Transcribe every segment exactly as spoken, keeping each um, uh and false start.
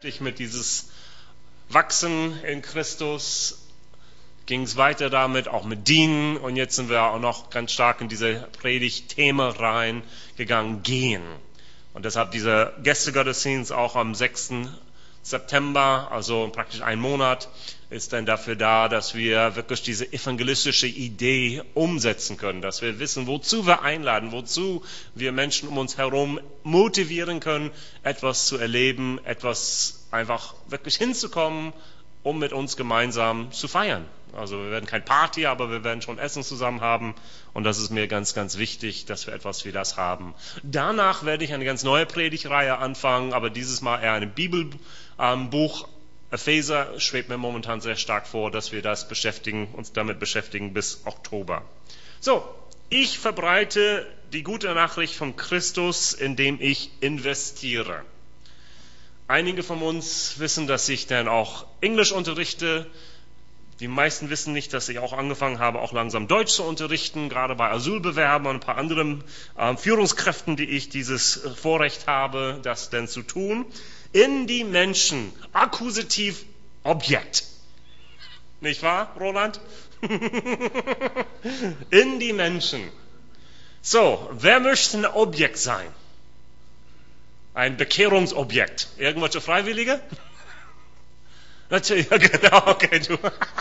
Mit dieses Wachsen in Christus ging es weiter damit, auch mit Dienen. Und jetzt sind wir auch noch ganz stark in diese Predigt-Thema reingegangen, gehen. Und deshalb dieser Gästegottesdienst auch am sechsten September, also praktisch ein Monat, ist dann dafür da, dass wir wirklich diese evangelistische Idee umsetzen können, dass wir wissen, wozu wir einladen, wozu wir Menschen um uns herum motivieren können, etwas zu erleben, etwas einfach wirklich hinzukommen, um mit uns gemeinsam zu feiern. Also wir werden kein Party, aber wir werden schon Essen zusammen haben und das ist mir ganz, ganz wichtig, dass wir etwas wie das haben. Danach werde ich eine ganz neue Predigtreihe anfangen, aber dieses Mal eher ein Bibelbuch. Epheser schwebt mir momentan sehr stark vor, dass wir das beschäftigen, uns damit beschäftigen bis Oktober. So, ich verbreite die gute Nachricht von Christus, indem ich investiere. Einige von uns wissen, dass ich dann auch Englisch unterrichte. Die meisten wissen nicht, dass ich auch angefangen habe, auch langsam Deutsch zu unterrichten, gerade bei Asylbewerbern und ein paar anderen äh, Führungskräften, die ich dieses äh, Vorrecht habe, das denn zu tun. In die Menschen, Akkusativ, Objekt. Nicht wahr, Roland? In die Menschen. So, wer möchte ein Objekt sein? Ein Bekehrungsobjekt. Irgendwelche Freiwillige? Natürlich, ja, genau, okay, du.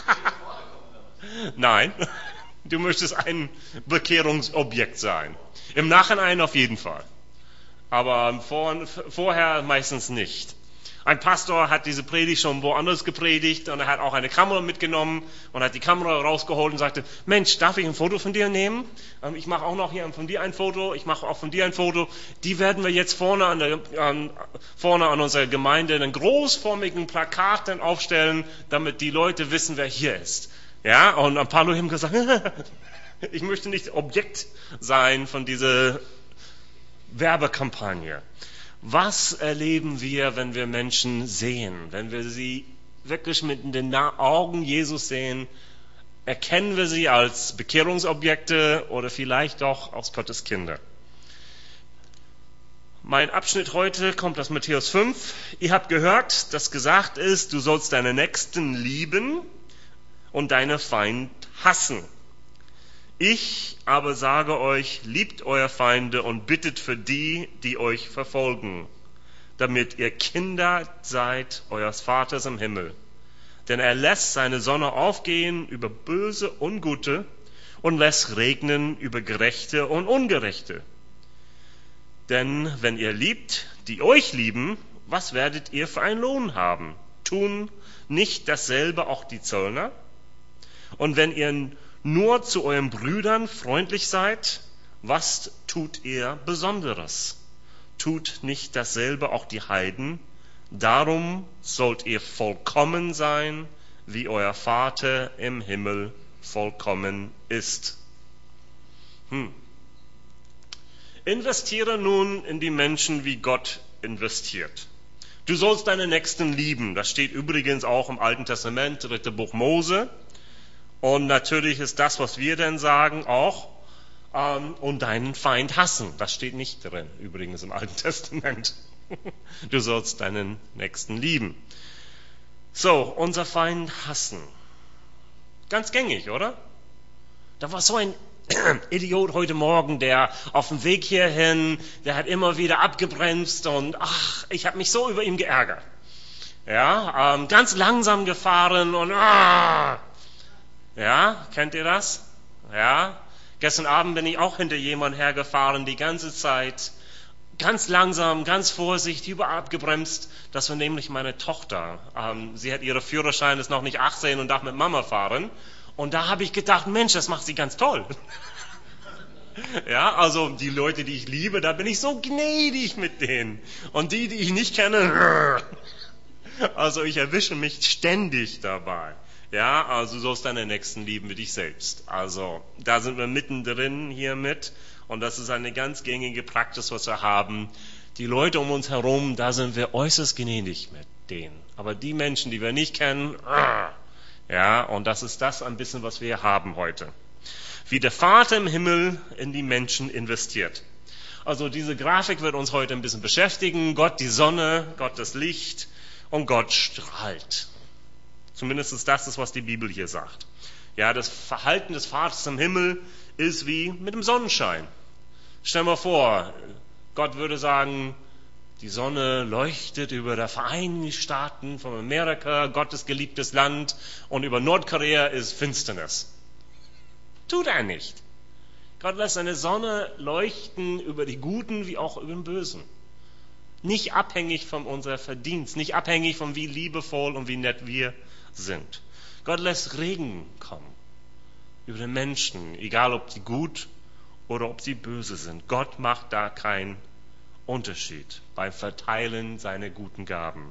Nein, du möchtest ein Bekehrungsobjekt sein. Im Nachhinein auf jeden Fall. Aber vor, vorher meistens nicht. Ein Pastor hat diese Predigt schon woanders gepredigt und er hat auch eine Kamera mitgenommen und hat die Kamera rausgeholt und sagte, Mensch, darf ich ein Foto von dir nehmen? Ich mache auch noch hier von dir ein Foto, ich mache auch von dir ein Foto. Die werden wir jetzt vorne an, der, an, vorne an unserer Gemeinde einen großformigen Plakat dann aufstellen, damit die Leute wissen, wer hier ist. Ja, und ein paar Leute haben gesagt, ich möchte nicht Objekt sein von dieser Werbekampagne. Was erleben wir, wenn wir Menschen sehen? Wenn wir sie wirklich mit den Augen Jesus sehen, erkennen wir sie als Bekehrungsobjekte oder vielleicht doch als Gottes Kinder. Mein Abschnitt heute kommt aus Matthäus fünf. Ihr habt gehört, dass gesagt ist, du sollst deine Nächsten lieben und deine Feind hassen. Ich aber sage euch, liebt eure Feinde und bittet für die, die euch verfolgen, damit ihr Kinder seid eures Vaters im Himmel. Denn er lässt seine Sonne aufgehen über Böse und Gute und lässt regnen über Gerechte und Ungerechte. Denn wenn ihr liebt, die euch lieben, was werdet ihr für einen Lohn haben? Tun nicht dasselbe auch die Zöllner? Und wenn ihr nur zu euren Brüdern freundlich seid, was tut ihr Besonderes? Tut nicht dasselbe auch die Heiden? Darum sollt ihr vollkommen sein, wie euer Vater im Himmel vollkommen ist. Hm. Investiere nun in die Menschen, wie Gott investiert. Du sollst deine Nächsten lieben. Das steht übrigens auch im Alten Testament, dritte Buch Mose. Und natürlich ist das, was wir denn sagen, auch ähm, und deinen Feind hassen. Das steht nicht drin, übrigens im Alten Testament. Du sollst deinen Nächsten lieben. So, unser Feind hassen. Ganz gängig, oder? Da war so ein Idiot heute Morgen, der auf dem Weg hierhin, der hat immer wieder abgebremst und ach, ich habe mich so über ihn geärgert. Ja, ähm, ganz langsam gefahren und ah, ja, kennt ihr das? Ja, gestern Abend bin ich auch hinter jemand hergefahren, die ganze Zeit, ganz langsam, ganz vorsichtig, überall abgebremst. Das war nämlich meine Tochter. Ähm, sie hat ihre Führerschein, ist noch nicht achtzehn und darf mit Mama fahren. Und da habe ich gedacht, Mensch, das macht sie ganz toll. Ja, also die Leute, die ich liebe, da bin ich so gnädig mit denen. Und die, die ich nicht kenne, also ich erwische mich ständig dabei. Ja, also du sollst deine Nächsten lieben wie dich selbst. Also da sind wir mittendrin hier mit und das ist eine ganz gängige Praxis, was wir haben. Die Leute um uns herum, da sind wir äußerst gnädig mit denen. Aber die Menschen, die wir nicht kennen, ja, und das ist das ein bisschen, was wir haben heute. Wie der Vater im Himmel in die Menschen investiert. Also diese Grafik wird uns heute ein bisschen beschäftigen. Gott die Sonne, Gott das Licht. und Gott strahlt. Zumindest ist das, das, was die Bibel hier sagt. Ja, das Verhalten des Vaters im Himmel ist wie mit dem Sonnenschein. Stell dir mal vor, Gott würde sagen, die Sonne leuchtet über der Vereinigten Staaten von Amerika, Gottes geliebtes Land, und über Nordkorea ist Finsternis. Tut er nicht. Gott lässt seine Sonne leuchten über die Guten wie auch über den Bösen. Nicht abhängig von unserem Verdienst, nicht abhängig von wie liebevoll und wie nett wir sind. Gott lässt Regen kommen über den Menschen, egal ob sie gut oder ob sie böse sind. Gott macht da keinen Unterschied beim Verteilen seiner guten Gaben.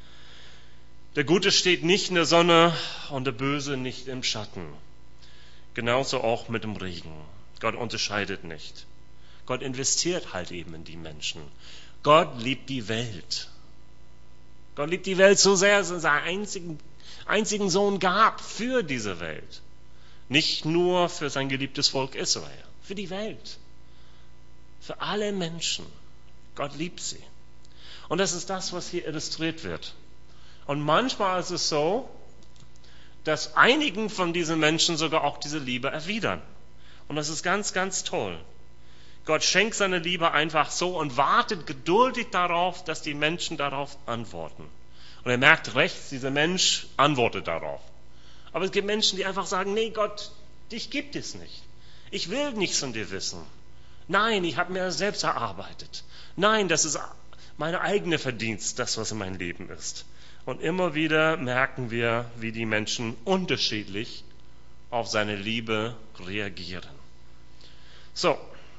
Der Gute steht nicht in der Sonne und der Böse nicht im Schatten. Genauso auch mit dem Regen. Gott unterscheidet nicht. Gott investiert halt eben in die Menschen. Gott liebt die Welt. Gott liebt die Welt so sehr, dass er seinen einzigen, einzigen Sohn gab für diese Welt. Nicht nur für sein geliebtes Volk Israel, für die Welt. Für alle Menschen. Gott liebt sie. Und das ist das, was hier illustriert wird. Und manchmal ist es so, dass einigen von diesen Menschen sogar auch diese Liebe erwidern. Und das ist ganz, ganz toll. Gott schenkt seine Liebe einfach so und wartet geduldig darauf, dass die Menschen darauf antworten. Und er merkt rechts, dieser Mensch antwortet darauf. Aber es gibt Menschen, die einfach sagen, nee Gott, dich gibt es nicht. Ich will nichts von dir wissen. Nein, ich habe mir das selbst erarbeitet. Nein, das ist meine eigene Verdienst, das, was in meinem Leben ist. Und immer wieder merken wir, wie die Menschen unterschiedlich auf seine Liebe reagieren. So,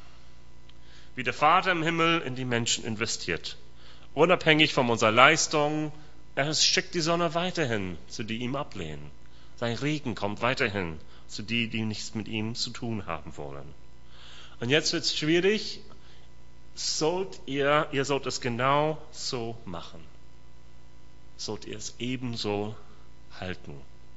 wie der Vater im Himmel in die Menschen investiert. Unabhängig von unserer Leistung, er schickt die Sonne weiterhin zu die ihm ablehnen. Sein Regen kommt weiterhin zu die, die nichts mit ihm zu tun haben wollen. Und jetzt wird es schwierig. Sollt ihr, ihr sollt es genau so machen. Sollt ihr es ebenso halten.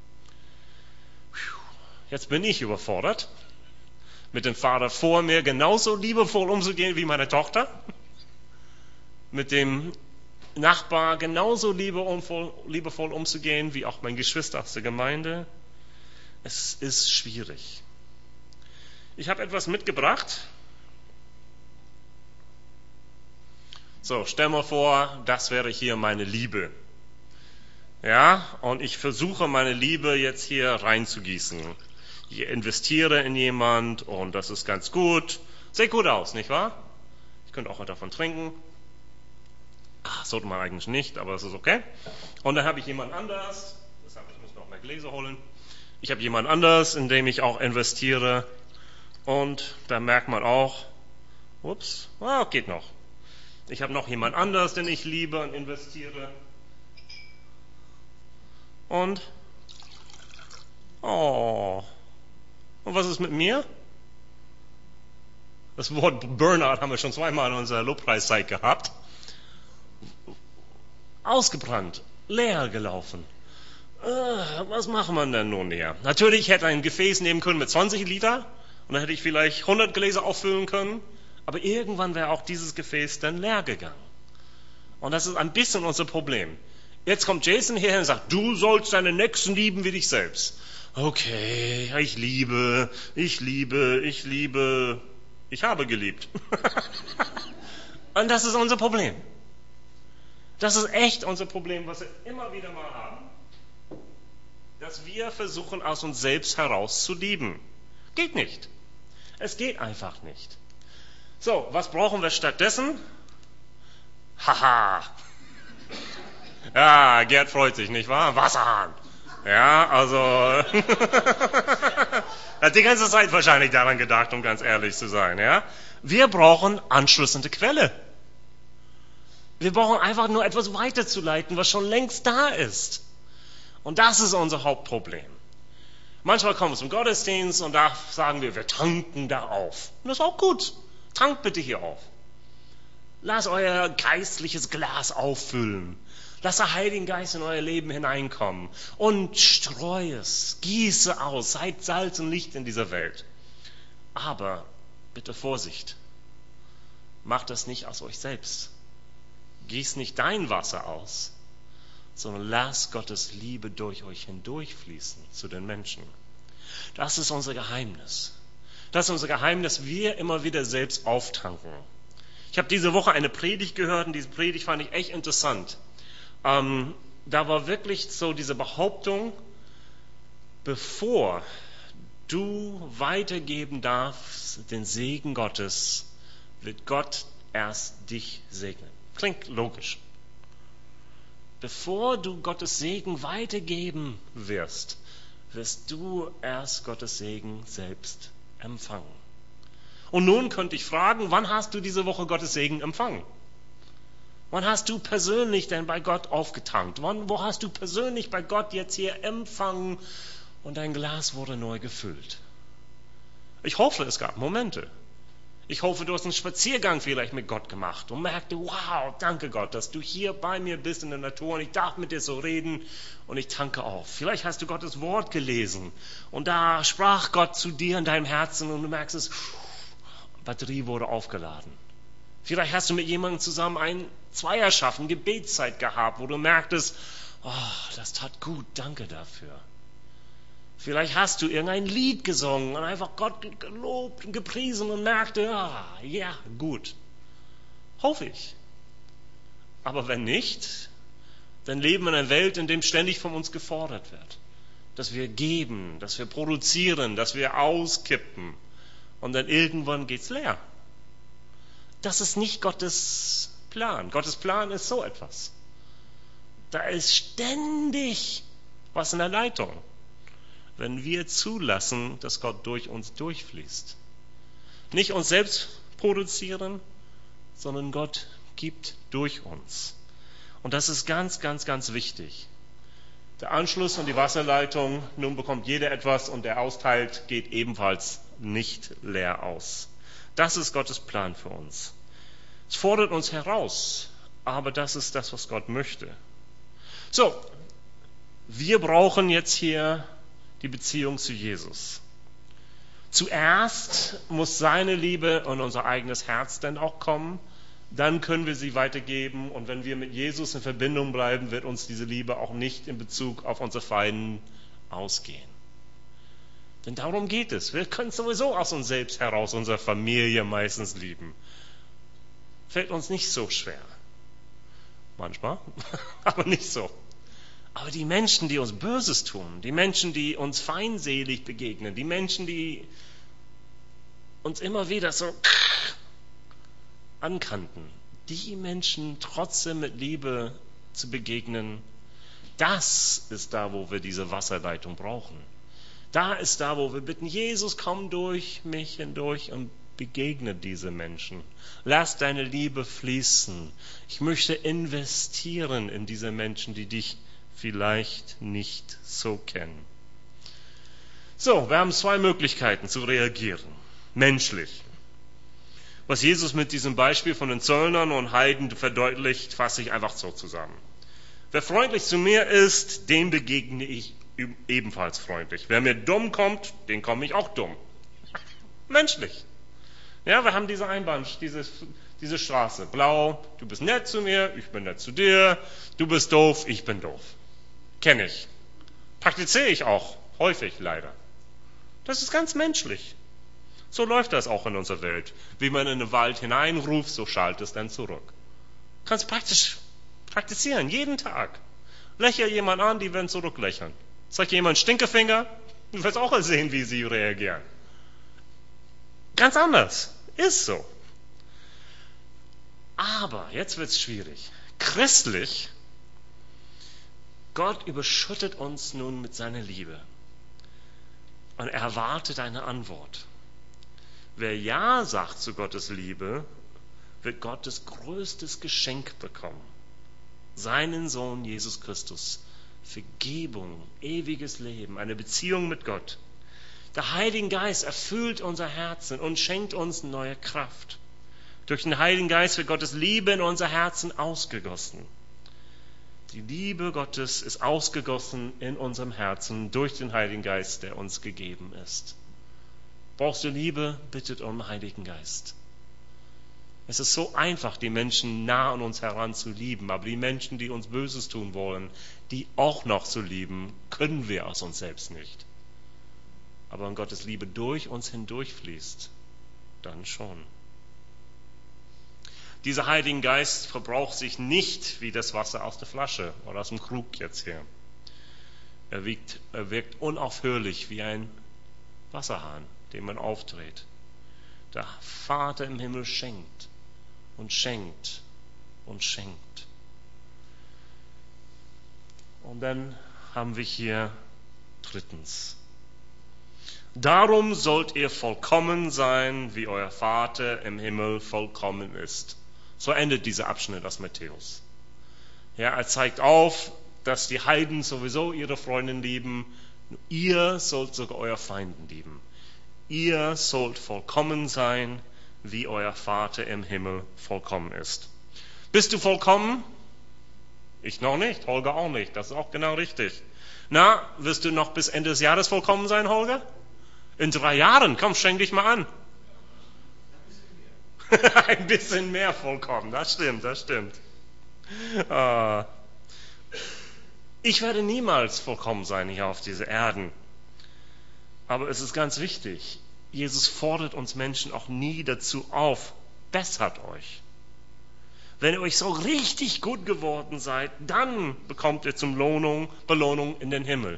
Jetzt bin ich überfordert, mit dem Vater vor mir genauso liebevoll umzugehen wie meine Tochter, mit dem Nachbar genauso liebevoll, liebevoll umzugehen wie auch mein Geschwister aus der Gemeinde. Es ist schwierig. Ich habe etwas mitgebracht. So, stell mal vor, das wäre hier meine Liebe. Ja, und ich versuche meine Liebe jetzt hier reinzugießen. Ich investiere in jemand und das ist ganz gut. Sieht gut aus, nicht wahr? Ich könnte auch davon trinken. Ach, sollte man eigentlich nicht, aber es ist okay. Und dann habe ich jemand anders, deshalb ich muss noch mehr Gläser holen. Ich habe jemand anders, in dem ich auch investiere. Und da merkt man auch, ups, ah, geht noch. Ich habe noch jemand anders, den ich liebe und investiere. Und, oh, und was ist mit mir? Das Wort Burnout haben wir schon zweimal in unserer Lobpreiszeit gehabt. Ausgebrannt, leer gelaufen. Äh, was macht man denn nun hier? Natürlich, ich hätte ein Gefäß nehmen können mit zwanzig Liter und dann hätte ich vielleicht hundert Gläser auffüllen können, aber irgendwann wäre auch dieses Gefäß dann leer gegangen. Und das ist ein bisschen unser Problem. Jetzt kommt Jason hierher und sagt, du sollst deine Nächsten lieben wie dich selbst. Okay, ich liebe, ich liebe, ich liebe, ich habe geliebt. Und das ist unser Problem. Das ist echt unser Problem, was wir immer wieder mal haben. Dass wir versuchen, aus uns selbst heraus zu lieben. Geht nicht. Es geht einfach nicht. So, was brauchen wir stattdessen? Haha. Ja, Gerd freut sich, nicht wahr? Wasserhahn. Ja, also, hat die ganze Zeit wahrscheinlich daran gedacht, um ganz ehrlich zu sein, ja? Wir brauchen anschließende Quelle. Wir brauchen einfach nur etwas weiterzuleiten, was schon längst da ist. Und das ist unser Hauptproblem. Manchmal kommen wir zum Gottesdienst und da sagen wir, wir tanken da auf. Und das ist auch gut. Tankt bitte hier auf. Lasst euer geistliches Glas auffüllen. Lasst der Heilige Geist in euer Leben hineinkommen. Und streue es, gieße aus, seid Salz und Licht in dieser Welt. Aber bitte Vorsicht. Macht das nicht aus euch selbst. Gieß nicht dein Wasser aus, sondern lasst Gottes Liebe durch euch hindurchfließen zu den Menschen. Das ist unser Geheimnis. Das ist unser Geheimnis, wir immer wieder selbst auftanken. Ich habe diese Woche eine Predigt gehört und diese Predigt fand ich echt interessant. Ähm, da war wirklich so diese Behauptung, bevor du weitergeben darfst den Segen Gottes, wird Gott erst dich segnen. Klingt logisch. Bevor du Gottes Segen weitergeben wirst, wirst du erst Gottes Segen selbst empfangen. Und nun könnte ich fragen, wann hast du diese Woche Gottes Segen empfangen? Wann hast du persönlich denn bei Gott aufgetankt? Wann, wo hast du persönlich bei Gott jetzt hier empfangen und dein Glas wurde neu gefüllt? Ich hoffe, es gab Momente. Ich hoffe, du hast einen Spaziergang vielleicht mit Gott gemacht und merkte, wow, danke Gott, dass du hier bei mir bist in der Natur und ich darf mit dir so reden und ich tanke auf. Vielleicht hast du Gottes Wort gelesen und da sprach Gott zu dir in deinem Herzen und du merkst es, Batterie wurde aufgeladen. Vielleicht hast du mit jemandem zusammen ein Zweierschaft, eine Gebetszeit gehabt, wo du merktest, oh, das tat gut, danke dafür. Vielleicht hast du irgendein Lied gesungen und einfach Gott gelobt und gepriesen und merkte, ah, ja, gut. Hoffe ich. Aber wenn nicht, dann leben wir in einer Welt, in der ständig von uns gefordert wird. Dass wir geben, dass wir produzieren, dass wir auskippen. Und dann irgendwann geht's leer. Das ist nicht Gottes Plan. Gottes Plan ist so etwas. Da ist ständig was in der Leitung, wenn wir zulassen, dass Gott durch uns durchfließt. Nicht uns selbst produzieren, sondern Gott gibt durch uns. Und das ist ganz, ganz, ganz wichtig. Der Anschluss und die Wasserleitung, nun bekommt jeder etwas und der austeilt, geht ebenfalls nicht leer aus. Das ist Gottes Plan für uns. Es fordert uns heraus, aber das ist das, was Gott möchte. So, wir brauchen jetzt hier die Beziehung zu Jesus. Zuerst muss seine Liebe in unser eigenes Herz dann auch kommen, dann können wir sie weitergeben und wenn wir mit Jesus in Verbindung bleiben, wird uns diese Liebe auch nicht in Bezug auf unsere Feinden ausgehen. Denn darum geht es. Wir können sowieso aus uns selbst heraus unsere Familie meistens lieben. Fällt uns nicht so schwer. Manchmal, aber nicht so. Aber die Menschen, die uns Böses tun, die Menschen, die uns feindselig begegnen, die Menschen, die uns immer wieder so ankannten, die Menschen trotzdem mit Liebe zu begegnen, das ist da, wo wir diese Wasserleitung brauchen. Da ist da, wo wir bitten, Jesus, komm durch mich hindurch und begegne diese Menschen. Lass deine Liebe fließen. Ich möchte investieren in diese Menschen, die dich vielleicht nicht so kennen. So, wir haben zwei Möglichkeiten zu reagieren. Menschlich. Was Jesus mit diesem Beispiel von den Zöllnern und Heiden verdeutlicht, fasse ich einfach so zusammen. Wer freundlich zu mir ist, dem begegne ich ebenfalls freundlich. Wer mir dumm kommt, den komme ich auch dumm. Menschlich. Ja, wir haben diese Einbahn, diese, diese Straße. Blau, du bist nett zu mir, ich bin nett zu dir. Du bist doof, ich bin doof. Kenne ich. Praktiziere ich auch. Häufig leider. Das ist ganz menschlich. So läuft das auch in unserer Welt. Wie man in den Wald hineinruft, so schallt es dann zurück. Kannst praktisch praktizieren, jeden Tag. Lächel jemand an, die werden zurücklächeln. Zeig jemand Stinkefinger, du wirst auch sehen, wie sie reagieren. Ganz anders. Ist so. Aber, jetzt wird's schwierig. Christlich, Gott überschüttet uns nun mit seiner Liebe. Und er erwartet eine Antwort. Wer Ja sagt zu Gottes Liebe, wird Gottes größtes Geschenk bekommen. Seinen Sohn Jesus Christus. Vergebung, ewiges Leben, eine Beziehung mit Gott. Der Heilige Geist erfüllt unser Herzen und schenkt uns neue Kraft. Durch den Heiligen Geist wird Gottes Liebe in unser Herzen ausgegossen. Die Liebe Gottes ist ausgegossen in unserem Herzen durch den Heiligen Geist, der uns gegeben ist. Brauchst du Liebe? Bittet um den Heiligen Geist. Es ist so einfach, die Menschen nah an uns heran zu lieben, aber die Menschen, die uns Böses tun wollen, die auch noch zu lieben, können wir aus uns selbst nicht. Aber wenn Gottes Liebe durch uns hindurchfließt, dann schon. Dieser Heilige Geist verbraucht sich nicht wie das Wasser aus der Flasche oder aus dem Krug jetzt hier. Er wirkt, er wirkt unaufhörlich wie ein Wasserhahn, den man aufdreht. Der Vater im Himmel schenkt und schenkt und schenkt. Und dann haben wir hier drittens. Darum sollt ihr vollkommen sein, wie euer Vater im Himmel vollkommen ist. So endet dieser Abschnitt aus Matthäus. Ja, er zeigt auf, dass die Heiden sowieso ihre Freundin lieben. Ihr sollt sogar euer Feinden lieben. Ihr sollt vollkommen sein, wie euer Vater im Himmel vollkommen ist. Bist du vollkommen? Ich noch nicht, Holger auch nicht. Das ist auch genau richtig. Na, wirst du noch bis Ende des Jahres vollkommen sein, Holger? In drei Jahren, komm, streng dich mal an. Ein bisschen mehr vollkommen, das stimmt, das stimmt. Ich werde niemals vollkommen sein hier auf dieser Erde. Aber es ist ganz wichtig, Jesus fordert uns Menschen auch nie dazu auf, bessert euch. Wenn ihr euch so richtig gut geworden seid, dann bekommt ihr zum Lohnung, Belohnung in den Himmel.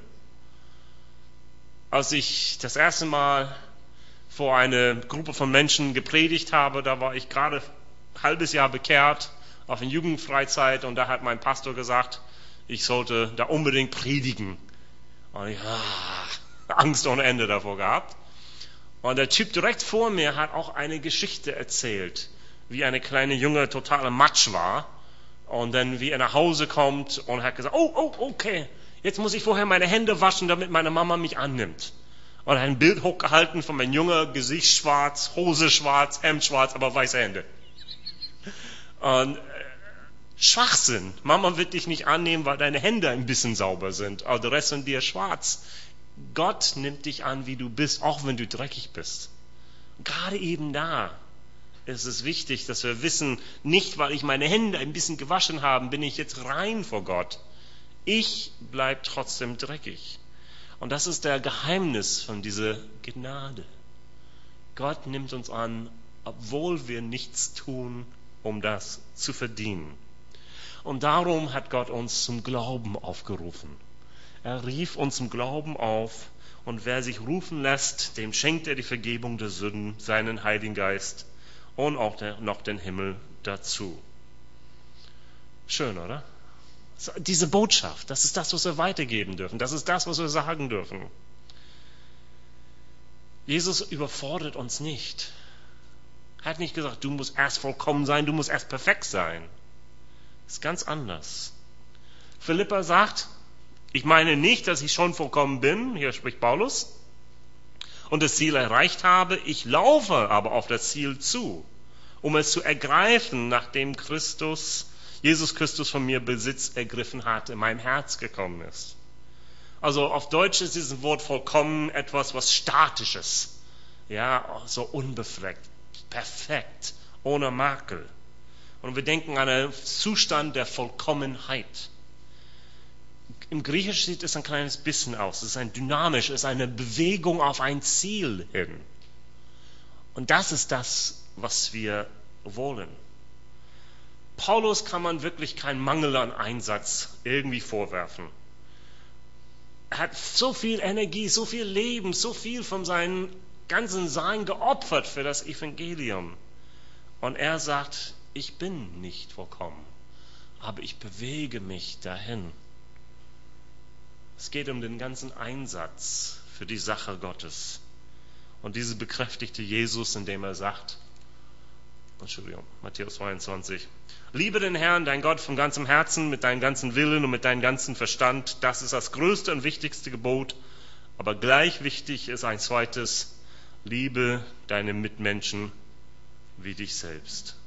Als ich das erste Mal vor eine Gruppe von Menschen gepredigt habe, da war ich gerade ein halbes Jahr bekehrt auf einer Jugendfreizeit und da hat mein Pastor gesagt, ich sollte da unbedingt predigen. Und ich ah, Angst ohne Ende davor gehabt. Und der Typ direkt vor mir hat auch eine Geschichte erzählt, wie eine kleine Junge totaler Matsch war und dann wie er nach Hause kommt und hat gesagt, oh, oh, okay, jetzt muss ich vorher meine Hände waschen, damit meine Mama mich annimmt. Und er hat ein Bild hochgehalten von meinem Junge, Gesicht schwarz, Hose schwarz, Hemd schwarz, aber weiße Hände. Und äh, Schwachsinn. Mama wird dich nicht annehmen, weil deine Hände ein bisschen sauber sind, aber der Rest von dir ist schwarz. Gott nimmt dich an, wie du bist, auch wenn du dreckig bist. Und gerade eben da ist es wichtig, dass wir wissen, nicht weil ich meine Hände ein bisschen gewaschen habe, bin ich jetzt rein vor Gott. Ich bleibe trotzdem dreckig. Und das ist der Geheimnis von dieser Gnade. Gott nimmt uns an, obwohl wir nichts tun, um das zu verdienen. Und darum hat Gott uns zum Glauben aufgerufen. Er rief uns zum Glauben auf und wer sich rufen lässt, dem schenkt er die Vergebung der Sünden, seinen Heiligen Geist und auch der, noch den Himmel dazu. Schön, oder? Diese Botschaft, das ist das, was wir weitergeben dürfen. Das ist das, was wir sagen dürfen. Jesus überfordert uns nicht. Er hat nicht gesagt, du musst erst vollkommen sein, du musst erst perfekt sein. Das ist ganz anders. Philipper sagt, ich meine nicht, dass ich schon vollkommen bin, hier spricht Paulus, und das Ziel erreicht habe, ich laufe aber auf das Ziel zu, um es zu ergreifen, nachdem Christus, Jesus Christus von mir Besitz ergriffen hat, in mein Herz gekommen ist. Also auf Deutsch ist dieses Wort vollkommen etwas, was Statisches, ja, so unbefleckt, perfekt, ohne Makel. Und wir denken an einen Zustand der Vollkommenheit. Im Griechischen sieht es ein kleines bisschen aus. Es ist ein dynamisch, es ist eine Bewegung auf ein Ziel hin. Und das ist das, was wir wollen. Paulus kann man wirklich keinen Mangel an Einsatz irgendwie vorwerfen. Er hat so viel Energie, so viel Leben, so viel von seinem ganzen Sein geopfert für das Evangelium. Und er sagt, ich bin nicht vollkommen, aber ich bewege mich dahin. Es geht um den ganzen Einsatz für die Sache Gottes. Und diese bekräftigte Jesus, indem er sagt, Entschuldigung, Matthäus zweiundzwanzig, liebe den Herrn, dein Gott, von ganzem Herzen, mit deinem ganzen Willen und mit deinem ganzen Verstand. Das ist das größte und wichtigste Gebot. Aber gleich wichtig ist ein zweites, liebe deine Mitmenschen wie dich selbst.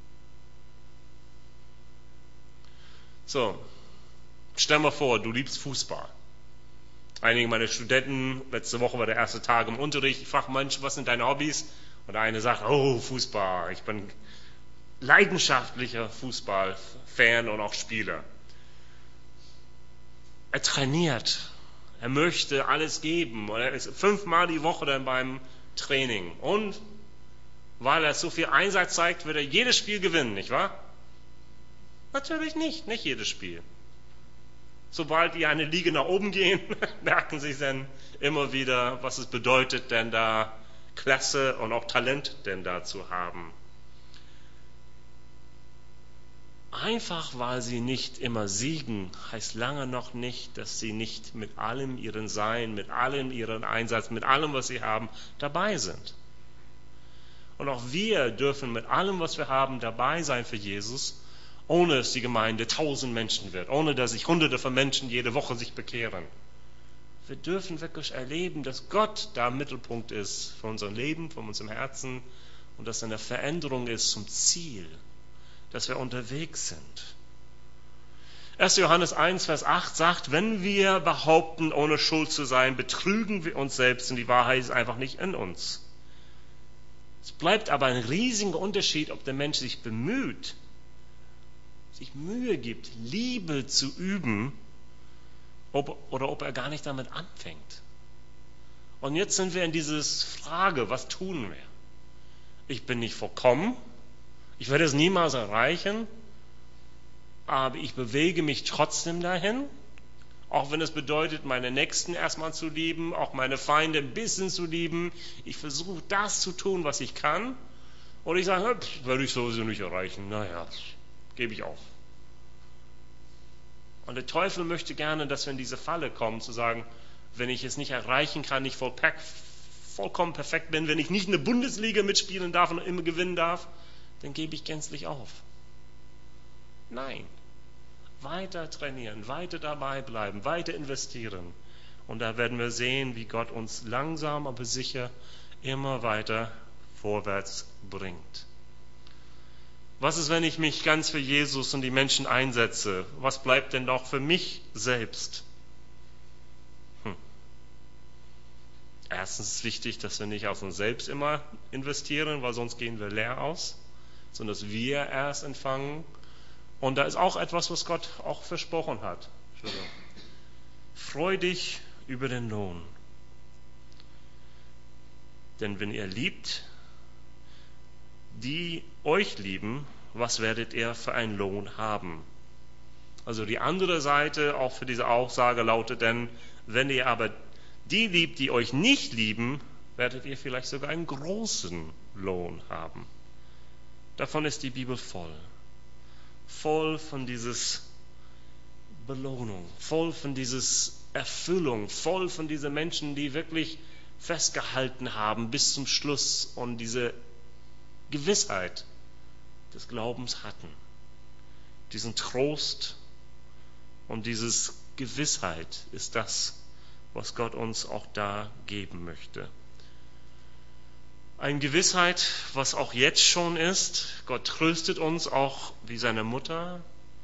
So, stell mal vor, du liebst Fußball. Einige meiner Studenten, letzte Woche war der erste Tag im Unterricht, ich frage manche, was sind deine Hobbys? Und der eine sagt, oh, Fußball, ich bin leidenschaftlicher Fußballfan und auch Spieler. Er trainiert. Er möchte alles geben. Er ist fünfmal die Woche dann beim Training. Und weil er so viel Einsatz zeigt, wird er jedes Spiel gewinnen, nicht wahr? Natürlich nicht, nicht jedes Spiel. Sobald die eine Liga nach oben gehen, merken sie dann immer wieder, was es bedeutet, denn da Klasse und auch Talent denn da zu haben. Einfach weil sie nicht immer siegen, heißt lange noch nicht, dass sie nicht mit allem ihren Sein, mit allem ihren Einsatz, mit allem, was sie haben, dabei sind. Und auch wir dürfen mit allem, was wir haben, dabei sein für Jesus, ohne dass die Gemeinde tausend Menschen wird, ohne dass sich hunderte von Menschen jede Woche sich bekehren. Wir dürfen wirklich erleben, dass Gott da im Mittelpunkt ist für unser Leben, von unserem Herzen und dass eine Veränderung ist zum Ziel, dass wir unterwegs sind. erster Johannes eins, Vers acht sagt, wenn wir behaupten, ohne Schuld zu sein, betrügen wir uns selbst und die Wahrheit ist einfach nicht in uns. Es bleibt aber ein riesiger Unterschied, ob der Mensch sich bemüht, sich Mühe gibt, Liebe zu üben, ob, oder ob er gar nicht damit anfängt. Und jetzt sind wir in dieser Frage, was tun wir? Ich bin nicht vollkommen, ich werde es niemals erreichen, aber ich bewege mich trotzdem dahin, auch wenn es bedeutet, meine Nächsten erstmal zu lieben, auch meine Feinde ein bisschen zu lieben. Ich versuche das zu tun, was ich kann. Und ich sage, das werde ich sowieso nicht erreichen. Naja, gebe ich auf. Und der Teufel möchte gerne, dass wir in diese Falle kommen, zu sagen, wenn ich es nicht erreichen kann, nicht voll, vollkommen perfekt bin, wenn ich nicht in der Bundesliga mitspielen darf und immer gewinnen darf, dann gebe ich gänzlich auf. Nein. Weiter trainieren, weiter dabei bleiben, weiter investieren. Und da werden wir sehen, wie Gott uns langsam, aber sicher immer weiter vorwärts bringt. Was ist, wenn ich mich ganz für Jesus und die Menschen einsetze? Was bleibt denn noch für mich selbst? Hm. Erstens ist es wichtig, dass wir nicht auf uns selbst immer investieren, weil sonst gehen wir leer aus, sondern dass wir erst empfangen. Und da ist auch etwas, was Gott auch versprochen hat. Freu dich über den Lohn. Denn wenn ihr liebt, die euch lieben, was werdet ihr für einen Lohn haben? Also die andere Seite auch für diese Aussage lautet denn, wenn ihr aber die liebt, die euch nicht lieben, werdet ihr vielleicht sogar einen großen Lohn haben. Davon ist die Bibel voll. Voll von dieses Belohnung, voll von dieses Erfüllung, voll von diesen Menschen, die wirklich festgehalten haben bis zum Schluss und diese Gewissheit des Glaubens hatten. Diesen Trost und dieses Gewissheit ist das, was Gott uns auch da geben möchte. Eine Gewissheit, was auch jetzt schon ist, Gott tröstet uns auch wie seine Mutter,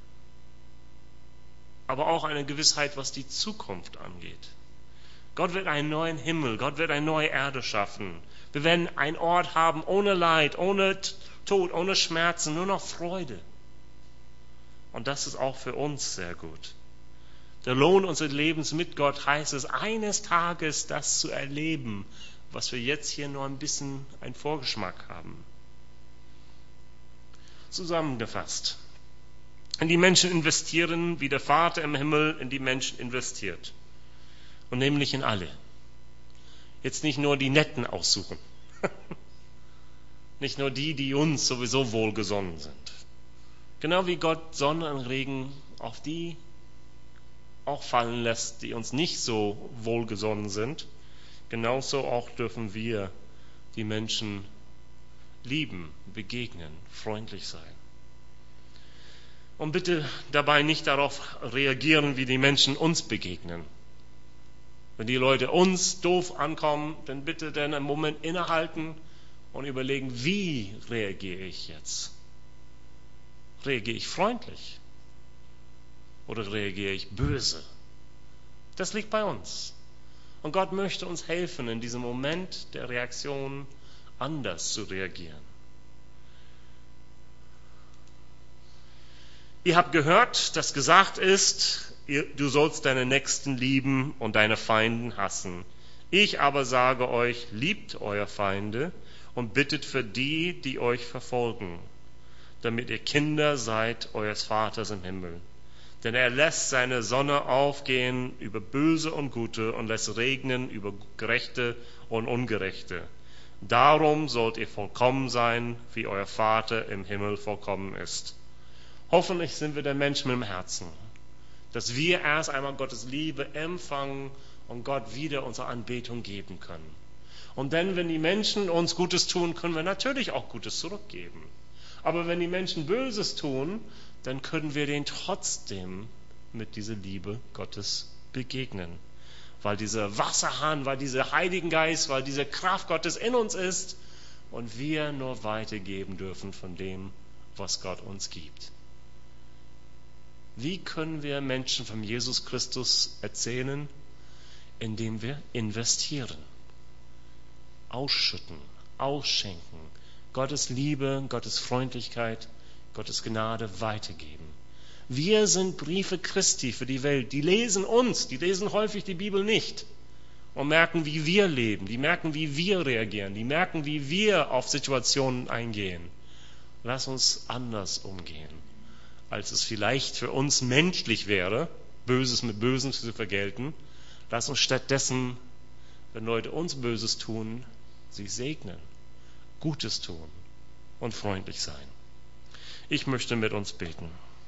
aber auch eine Gewissheit, was die Zukunft angeht. Gott wird einen neuen Himmel, Gott wird eine neue Erde schaffen. Wir werden einen Ort haben ohne Leid, ohne Tod, ohne Schmerzen, nur noch Freude. Und das ist auch für uns sehr gut. Der Lohn unseres Lebens mit Gott heißt es, eines Tages das zu erleben, was wir jetzt hier nur ein bisschen einen Vorgeschmack haben. Zusammengefasst. In die Menschen investieren, wie der Vater im Himmel in die Menschen investiert. Und nämlich in alle. Jetzt nicht nur die Netten aussuchen. Nicht nur die, die uns sowieso wohlgesonnen sind. Genau wie Gott Sonne und Regen auf die auch fallen lässt, die uns nicht so wohlgesonnen sind. Genauso auch dürfen wir die Menschen lieben, begegnen, freundlich sein. Und bitte dabei nicht darauf reagieren, wie die Menschen uns begegnen. Wenn die Leute uns doof ankommen, dann bitte dann einen Moment innehalten und überlegen, wie reagiere ich jetzt? Reagiere ich freundlich? Oder reagiere ich böse? Das liegt bei uns. Und Gott möchte uns helfen, in diesem Moment der Reaktion anders zu reagieren. Ihr habt gehört, dass gesagt ist, du sollst deine Nächsten lieben und deine Feinden hassen. Ich aber sage euch, liebt eure Feinde und bittet für die, die euch verfolgen, damit ihr Kinder seid eures Vaters im Himmel. Denn er lässt seine Sonne aufgehen über Böse und Gute und lässt regnen über Gerechte und Ungerechte. Darum sollt ihr vollkommen sein, wie euer Vater im Himmel vollkommen ist. Hoffentlich sind wir der Menschen mit dem Herzen, dass wir erst einmal Gottes Liebe empfangen und Gott wieder unsere Anbetung geben können. Und dann, wenn die Menschen uns Gutes tun, können wir natürlich auch Gutes zurückgeben. Aber wenn die Menschen Böses tun, dann können wir denen trotzdem mit dieser Liebe Gottes begegnen. Weil dieser Wasserhahn, weil dieser Heiligen Geist, weil diese Kraft Gottes in uns ist und wir nur weitergeben dürfen von dem, was Gott uns gibt. Wie können wir Menschen von Jesus Christus erzählen? Indem wir investieren, ausschütten, ausschenken, Gottes Liebe, Gottes Freundlichkeit, Gottes Gnade weitergeben. Wir sind Briefe Christi für die Welt. Die lesen uns, die lesen häufig die Bibel nicht und merken, wie wir leben, die merken, wie wir reagieren, die merken, wie wir auf Situationen eingehen. Lass uns anders umgehen, als es vielleicht für uns menschlich wäre, Böses mit Bösem zu vergelten. Lass uns stattdessen, wenn Leute uns Böses tun, sie segnen, Gutes tun und freundlich sein. Ich möchte mit uns beten.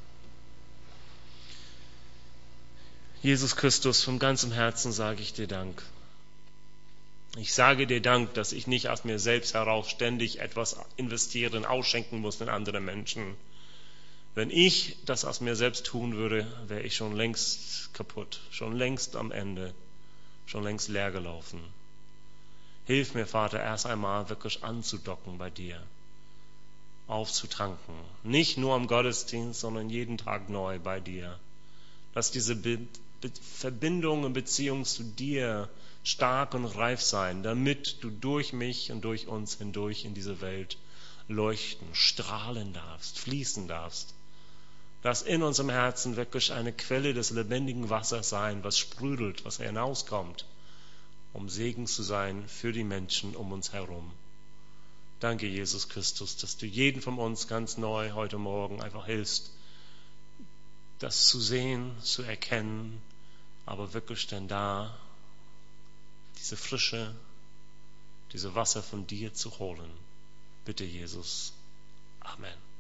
Jesus Christus, von ganzem Herzen sage ich dir Dank. Ich sage dir Dank, dass ich nicht aus mir selbst heraus ständig etwas investieren, ausschenken muss in andere Menschen. Wenn ich das aus mir selbst tun würde, wäre ich schon längst kaputt, schon längst am Ende, schon längst leer gelaufen. Hilf mir, Vater, erst einmal wirklich anzudocken bei dir, aufzutanken. Nicht nur am Gottesdienst, sondern jeden Tag neu bei dir. Lass diese Be- Be- Verbindung und Beziehung zu dir stark und reif sein, damit du durch mich und durch uns hindurch in diese Welt leuchten, strahlen darfst, fließen darfst. Lass in unserem Herzen wirklich eine Quelle des lebendigen Wassers sein, was sprudelt, was hinauskommt, um Segen zu sein für die Menschen um uns herum. Danke, Jesus Christus, dass du jeden von uns ganz neu heute Morgen einfach hilfst, das zu sehen, zu erkennen, aber wirklich dann da diese Frische, diese Wasser von dir zu holen. Bitte, Jesus. Amen.